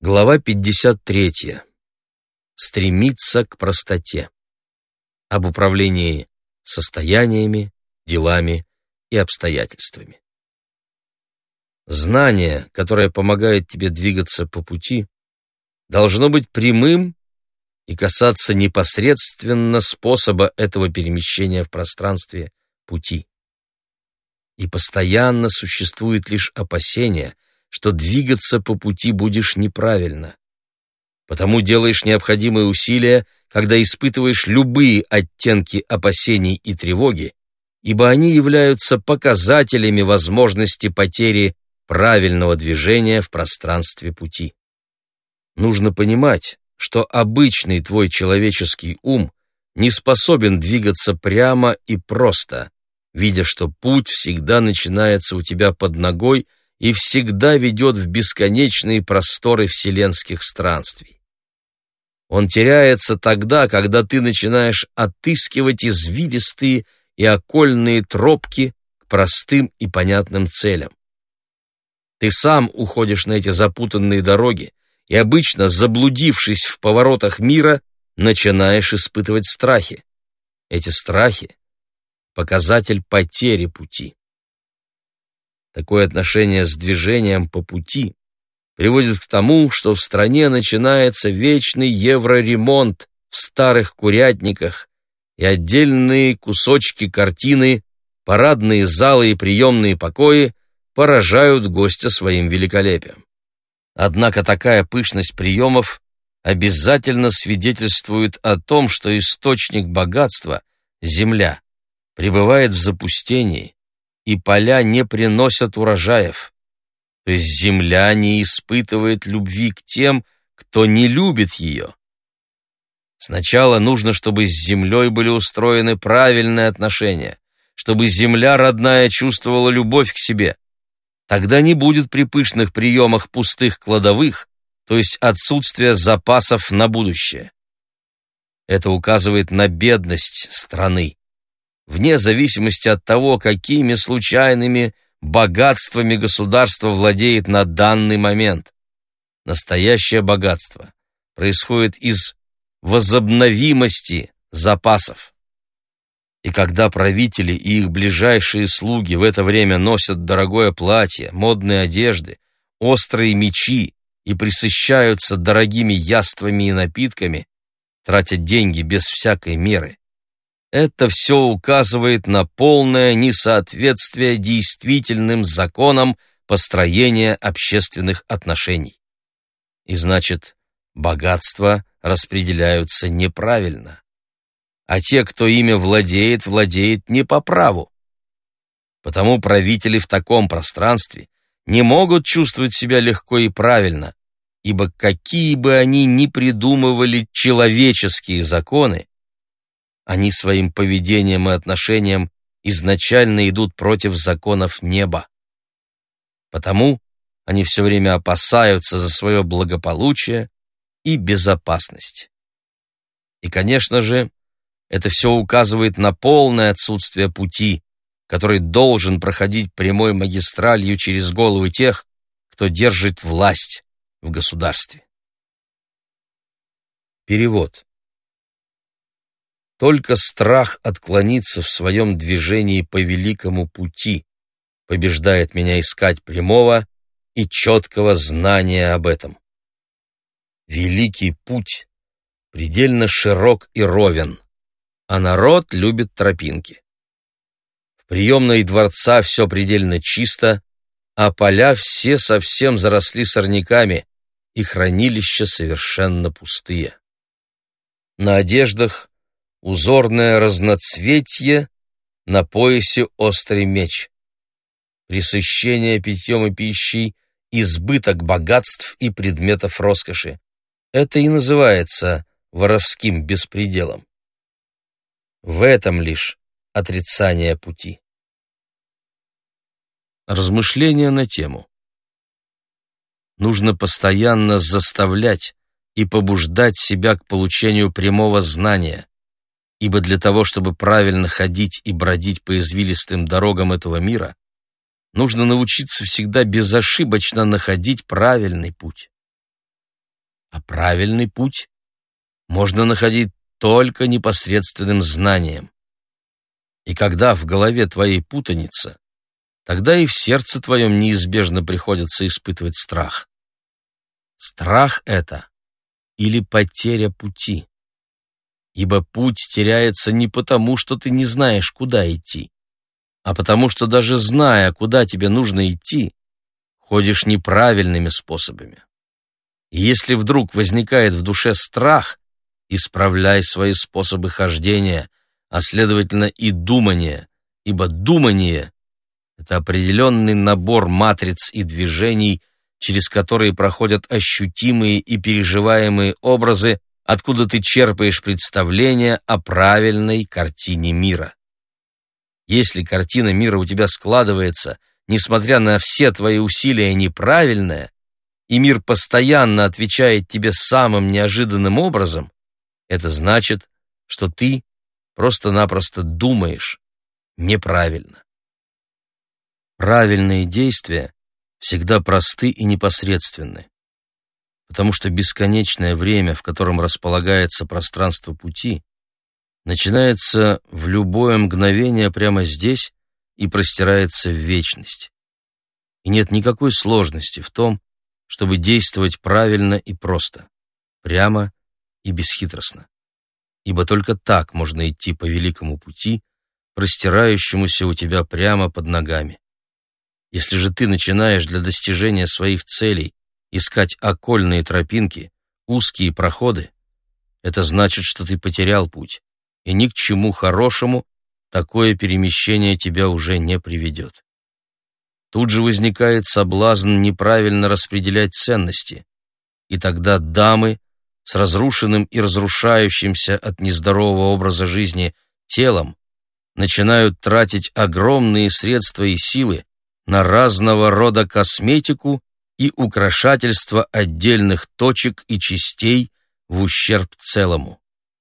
Глава 53. Стремиться к простоте. Об управлении состояниями, делами и обстоятельствами. Знание, которое помогает тебе двигаться по пути, должно быть прямым и касаться непосредственно способа этого перемещения в пространстве пути. И постоянно существует лишь опасение, что двигаться по пути будешь неправильно. Потому делаешь необходимые усилия, когда испытываешь любые оттенки опасений и тревоги, ибо они являются показателями возможности потери правильного движения в пространстве пути. Нужно понимать, что обычный твой человеческий ум не способен двигаться прямо и просто, видя, что путь всегда начинается у тебя под ногой и всегда ведет в бесконечные просторы вселенских странствий. Он теряется тогда, когда ты начинаешь отыскивать извилистые и окольные тропки к простым и понятным целям. Ты сам уходишь на эти запутанные дороги, и обычно, заблудившись в поворотах мира, начинаешь испытывать страхи. Эти страхи — показатель потери пути. Такое отношение с движением по пути приводит к тому, что в стране начинается вечный евроремонт в старых курятниках, и отдельные кусочки картины, парадные залы и приемные покои поражают гостя своим великолепием. Однако такая пышность приемов обязательно свидетельствует о том, что источник богатства, земля, пребывает в запустении, и поля не приносят урожаев. То есть земля не испытывает любви к тем, кто не любит ее. Сначала нужно, чтобы с землей были устроены правильные отношения, чтобы земля родная чувствовала любовь к себе. Тогда не будет при пышных приемах пустых кладовых, то есть отсутствия запасов на будущее. Это указывает на бедность страны. Вне зависимости от того, какими случайными богатствами государство владеет на данный момент. Настоящее богатство происходит из возобновимости запасов. И когда правители и их ближайшие слуги в это время носят дорогое платье, модные одежды, острые мечи и присыщаются дорогими яствами и напитками, тратят деньги без всякой меры, это все указывает на полное несоответствие действительным законам построения общественных отношений. И значит, богатства распределяются неправильно. А те, кто ими владеет, владеет не по праву. Потому правители в таком пространстве не могут чувствовать себя легко и правильно, ибо какие бы они ни придумывали человеческие законы, они своим поведением и отношением изначально идут против законов неба. Потому они все время опасаются за свое благополучие и безопасность. И, конечно же, это все указывает на полное отсутствие пути, который должен проходить прямой магистралью через головы тех, кто держит власть в государстве. Перевод. Только страх отклониться в своем движении по великому пути побеждает меня искать прямого и четкого знания об этом. Великий путь предельно широк и ровен, а народ любит тропинки. В приемной дворца все предельно чисто, а поля все совсем заросли сорняками, и хранилища совершенно пустые. На одеждах узорное разноцветье, на поясе острый меч. Пресыщение питьем и пищей, избыток богатств и предметов роскоши. Это и называется воровским беспределом. В этом лишь отрицание пути. Размышления на тему. Нужно постоянно заставлять и побуждать себя к получению прямого знания, ибо для того, чтобы правильно ходить и бродить по извилистым дорогам этого мира, нужно научиться всегда безошибочно находить правильный путь. правильный путь можно находить только непосредственным знанием. И когда в голове твоей путаница, тогда и в сердце твоем неизбежно приходится испытывать страх. Страх — это или потеря пути. Ибо путь теряется не потому, что ты не знаешь, куда идти, а потому что даже зная, куда тебе нужно идти, ходишь неправильными способами. И если вдруг возникает в душе страх, исправляй свои способы хождения, а следовательно и думания, ибо думание — это определенный набор матриц и движений, через которые проходят ощутимые и переживаемые образы, откуда ты черпаешь представление о правильной картине мира. Если картина мира у тебя складывается, несмотря на все твои усилия, неправильная, и мир постоянно отвечает тебе самым неожиданным образом, это значит, что ты просто-напросто думаешь неправильно. Правильные действия всегда просты и непосредственны, потому что бесконечное время, в котором располагается пространство пути, начинается в любое мгновение прямо здесь и простирается в вечность. И нет никакой сложности в том, чтобы действовать правильно и просто, прямо и бесхитростно. Ибо только так можно идти по великому пути, простирающемуся у тебя прямо под ногами. Если же ты начинаешь для достижения своих целей искать окольные тропинки, узкие проходы, это значит, что ты потерял путь, и ни к чему хорошему такое перемещение тебя уже не приведет. Тут же возникает соблазн неправильно распределять ценности, и тогда дамы с разрушенным и разрушающимся от нездорового образа жизни телом начинают тратить огромные средства и силы на разного рода косметику и украшательство отдельных точек и частей в ущерб целому.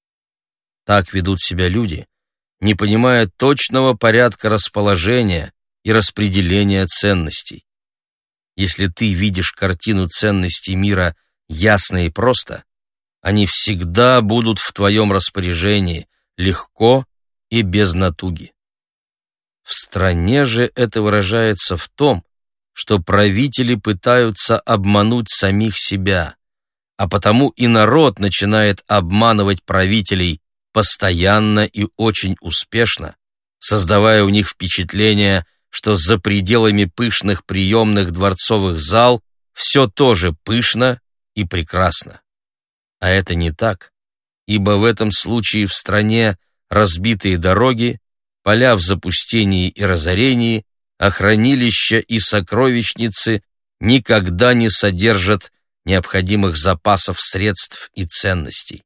Так ведут себя люди, не понимая точного порядка расположения и распределения ценностей. Если ты видишь картину ценностей мира ясно и просто, они всегда будут в твоем распоряжении, легко и без натуги. В стране же это выражается в том, что правители пытаются обмануть самих себя, а потому и народ начинает обманывать правителей постоянно и очень успешно, создавая у них впечатление, что за пределами пышных приемных дворцовых зал все тоже пышно и прекрасно. А это не так, ибо в этом случае в стране разбитые дороги, поля в запустении и разорении, а хранилища и сокровищницы никогда не содержат необходимых запасов средств и ценностей.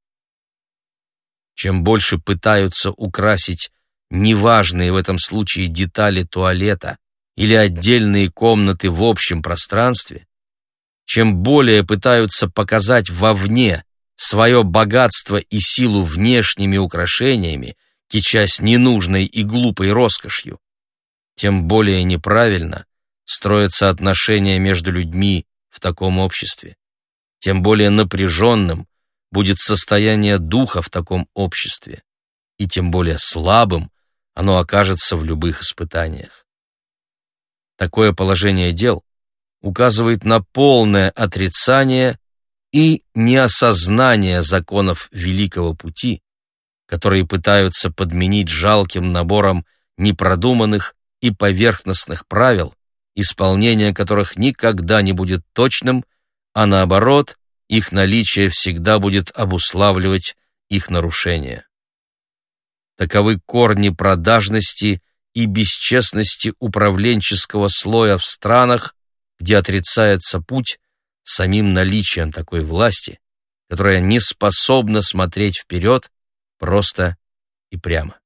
Чем больше пытаются украсить неважные в этом случае детали туалета или отдельные комнаты в общем пространстве, чем более пытаются показать вовне свое богатство и силу внешними украшениями, кичась ненужной и глупой роскошью, тем более неправильно строятся отношения между людьми в таком обществе, тем более напряженным будет состояние духа в таком обществе, и тем более слабым оно окажется в любых испытаниях. Такое положение дел указывает на полное отрицание и неосознание законов Великого Пути, которые пытаются подменить жалким набором непродуманных и поверхностных правил, исполнение которых никогда не будет точным, а наоборот, их наличие всегда будет обуславливать их нарушение. Таковы корни продажности и бесчестности управленческого слоя в странах, где отрицается путь самим наличием такой власти, которая не способна смотреть вперед просто и прямо.